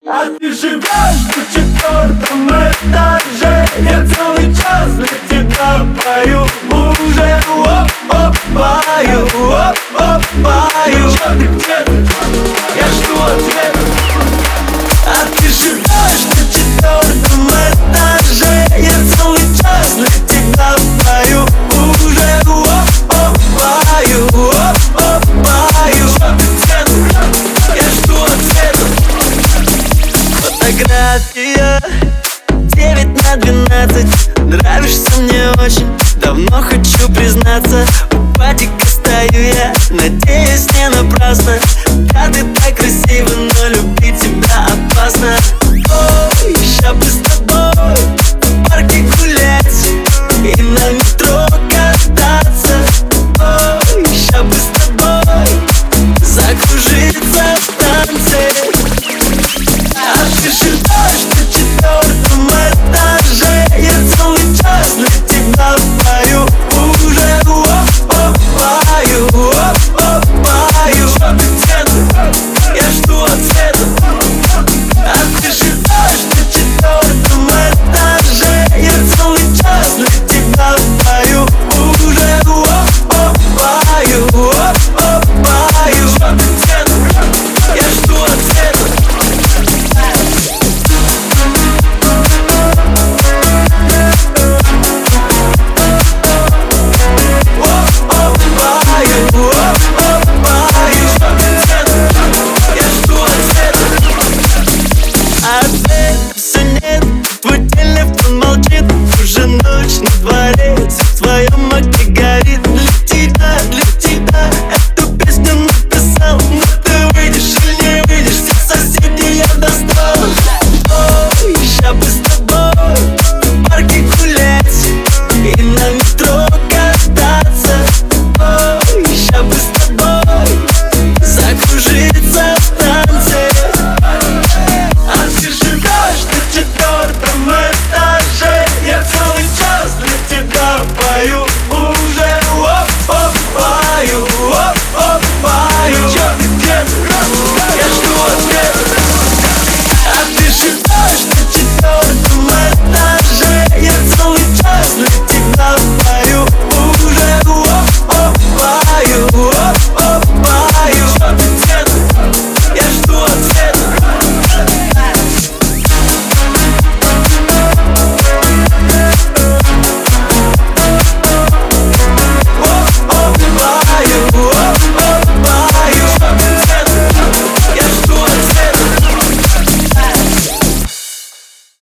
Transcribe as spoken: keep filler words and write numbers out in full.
А ты живешь на четвертом этаже. Я целый час для тебя пою уже. Оп-оп, пою, оп-оп, пою. Чё ты, где ты? Я жду ответа. А ты живешь на четвертом этаже. Я целый час для тебя пою уже. Оп-оп, пою, оп-оп, пою. Чё ты, где ты? Я жду ответа. Фотография девять на двенадцать. Нравишься мне очень, давно хочу признаться. У патика стою я, надеюсь, не напрасно. Да, ты так красива, но любить тебя опасно. Ой, ща бы с тобой в парке гулять и на метро кататься. Ой, ща бы с тобой закружиться в танце. А ты живешь на четвертом этаже. Я целый час для тебя пою уже. Оп-оп, пою, оп-оп, пою. Чё ты, где ты? Я жду ответа. А ты живешь на четвертом этаже. Я целый час для тебя пою уже. Оп-оп, пою, оп-оп, пою. Чё ты, где ты? Я жду ответа. I